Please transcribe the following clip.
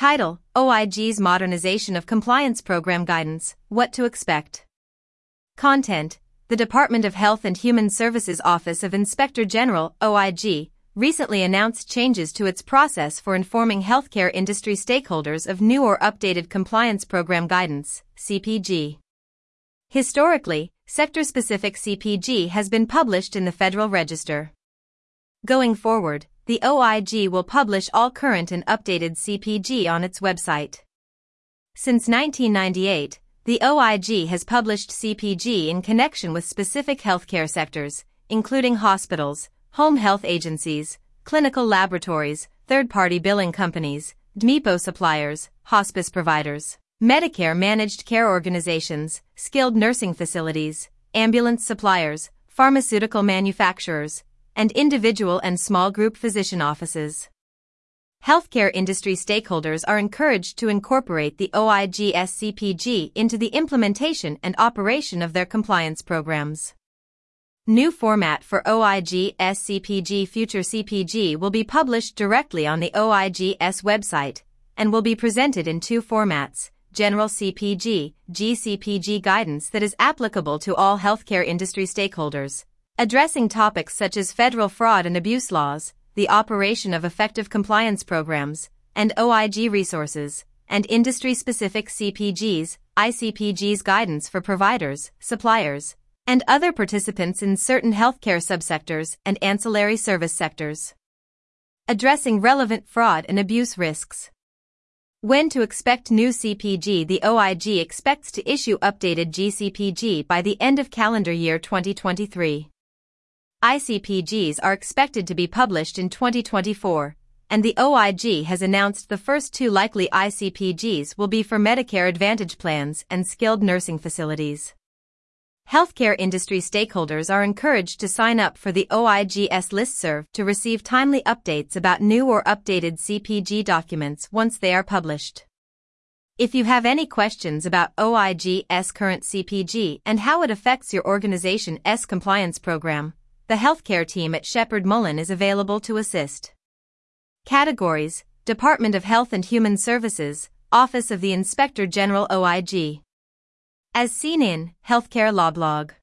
Title: OIG's Modernization of Compliance Program Guidance, What to Expect. Content: The Department of Health and Human Services Office of Inspector General, OIG, recently announced changes to its process for informing healthcare industry stakeholders of new or updated compliance program guidance, CPG. Historically, sector-specific CPG has been published in the Federal Register. Going forward, the OIG will publish all current and updated CPG on its website. Since 1998, the OIG has published CPG in connection with specific healthcare sectors, including hospitals, home health agencies, clinical laboratories, third-party billing companies, DMEPO suppliers, hospice providers, Medicare managed care organizations, skilled nursing facilities, ambulance suppliers, pharmaceutical manufacturers, and individual and small group physician offices. Healthcare industry stakeholders are encouraged to incorporate the OIG's CPG into the implementation and operation of their compliance programs. New format for OIG's CPG. Future CPG will be published directly on the OIG's website and will be presented in two formats: General CPG, GCPG guidance that is applicable to all healthcare industry stakeholders, addressing topics such as federal fraud and abuse laws, the operation of effective compliance programs, and OIG resources, and industry-specific CPGs, ICPGs guidance for providers, suppliers, and other participants in certain healthcare subsectors and ancillary service sectors. Addressing relevant fraud and abuse risks. When to expect new CPG? The OIG expects to issue updated GCPG by the end of calendar year 2023. ICPGs are expected to be published in 2024, and the OIG has announced the first two likely ICPGs will be for Medicare Advantage plans and skilled nursing facilities. Healthcare industry stakeholders are encouraged to sign up for the OIG's listserv to receive timely updates about new or updated CPG documents once they are published. If you have any questions about OIG's current CPG and how it affects your organization's compliance program, the healthcare team at Shepherd Mullen is available to assist. Categories: Department of Health and Human Services, Office of the Inspector General, OIG. As seen in Healthcare Law Blog.